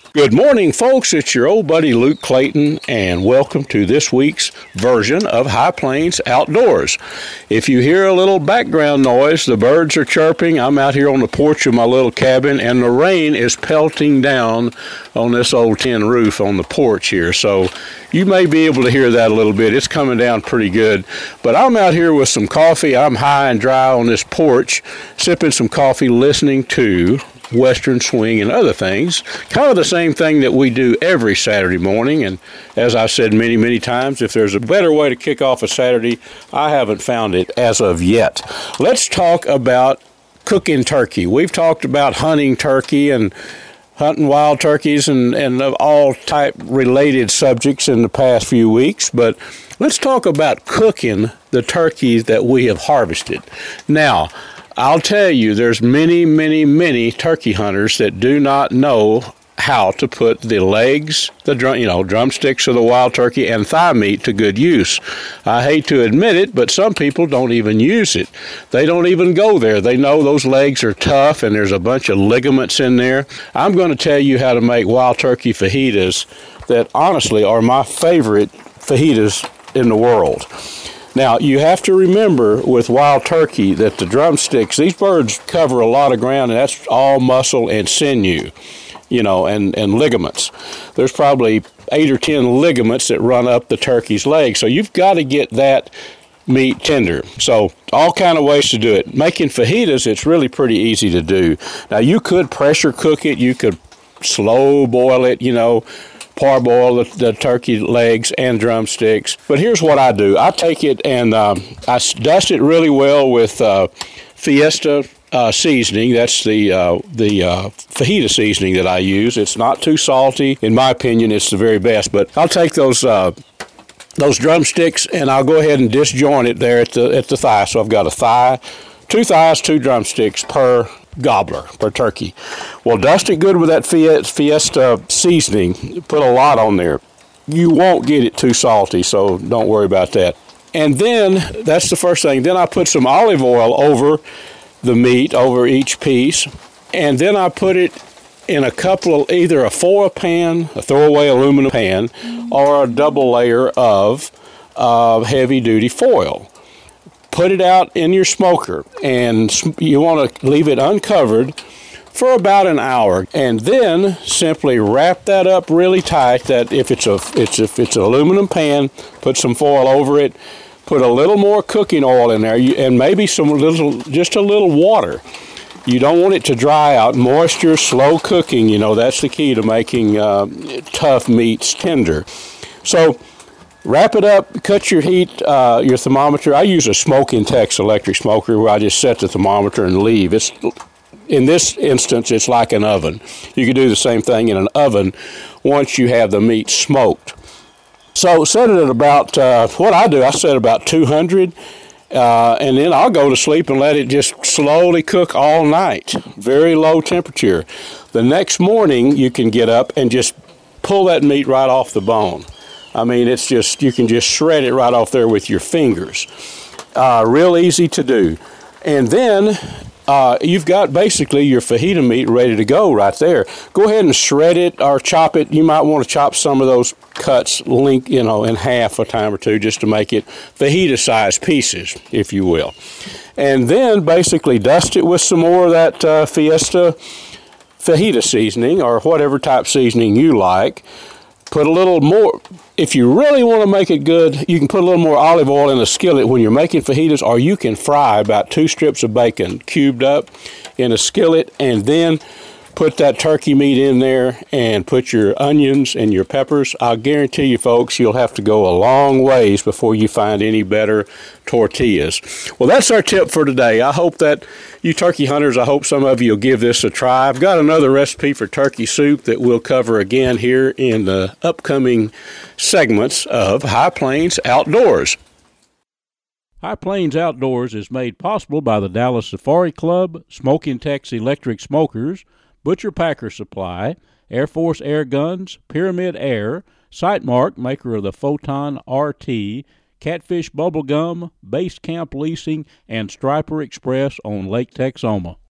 Good morning, folks. It's your old buddy Luke Clayton, and welcome to this week's version of High Plains Outdoors. If you hear a little background noise, the birds are chirping. I'm out here on the porch of my little cabin, and the rain is pelting down on this old tin roof on the porch here. So you may be able to hear that a little bit. It's coming down pretty good. But I'm out here with some coffee. I'm high and dry on this porch, sipping some coffee, listening to Western Swing and other things, kind of the same thing that we do every Saturday morning. And as I've said many times, if there's a better way to kick off a Saturday, I haven't found it as of yet. Let's talk about cooking turkey. We've talked about hunting turkey and hunting wild turkeys and all type related subjects in the past few weeks, but let's talk about cooking the turkeys that we have harvested. Now, I'll tell you, there's many turkey hunters that do not know how to put the legs, drumsticks of the wild turkey and thigh meat to good use. I hate to admit it, but some people don't even use it. They don't even go there. They know those legs are tough and there's a bunch of ligaments in there. I'm going to tell you how to make wild turkey fajitas that honestly are my favorite fajitas in the world. Now, you have to remember with wild turkey that the drumsticks, these birds cover a lot of ground, and that's all muscle and sinew, and ligaments. There's probably 8 or 10 ligaments that run up the turkey's leg, so you've got to get that meat tender. So all kind of ways to do it. Making fajitas, it's really pretty easy to do. Now, you could pressure cook it. You could slow boil it, parboil the turkey legs and drumsticks. But here's what I do. I take it and I dust it really well with Fiesta seasoning. That's the fajita seasoning that I use. It's not too salty. In my opinion, it's the very best. But I'll take those drumsticks and I'll go ahead and disjoint it there at the thigh. So I've got a thigh, 2 thighs, 2 drumsticks per gobbler, per turkey. Well, dust it good with that Fiesta seasoning. Put a lot on there. You won't get it too salty, so don't worry about that. And then, that's the first thing. Then I put some olive oil over the meat, over each piece. And then I put it in a couple of, either a foil pan, a throwaway aluminum pan, or a double layer of heavy-duty foil. Put it out in your smoker, and you want to leave it uncovered for about an hour, and then simply wrap that up really tight. That if it's an aluminum pan, put some foil over it. Put a little more cooking oil in there, and maybe just a little water. You don't want it to dry out. Moisture, slow cooking. That's the key to making tough meats tender. So wrap it up, cut your heat, your thermometer. I use a Smoke-Intex electric smoker where I just set the thermometer and leave. In this instance, it's like an oven. You can do the same thing in an oven once you have the meat smoked. So set it at about, what I do, I set about 200, and then I'll go to sleep and let it just slowly cook all night. Very low temperature. The next morning, you can get up and just pull that meat right off the bone. I mean, it's just, you can just shred it right off there with your fingers. Real easy to do. And then you've got basically your fajita meat ready to go right there. Go ahead and shred it or chop it. You might want to chop some of those cuts in half a time or two just to make it fajita-sized pieces, if you will. And then basically dust it with some more of that Fiesta fajita seasoning or whatever type seasoning you like. Put a little more, if you really want to make it good, you can put a little more olive oil in the skillet when you're making fajitas, or you can fry about 2 strips of bacon cubed up in a skillet, and then put that turkey meat in there and put your onions and your peppers. I'll guarantee you, folks, you'll have to go a long ways before you find any better tortillas. Well, that's our tip for today. I hope that you turkey hunters, I hope some of you will give this a try. I've got another recipe for turkey soup that we'll cover again here in the upcoming segments of High Plains Outdoors. High Plains Outdoors is made possible by the Dallas Safari Club, Smoke-Intex Electric Smokers, Butcher Packer Supply, Air Force Air Guns, Pyramid Air, Sightmark, maker of the Photon RT, Catfish Bubblegum, Base Camp Leasing, and Striper Express on Lake Texoma.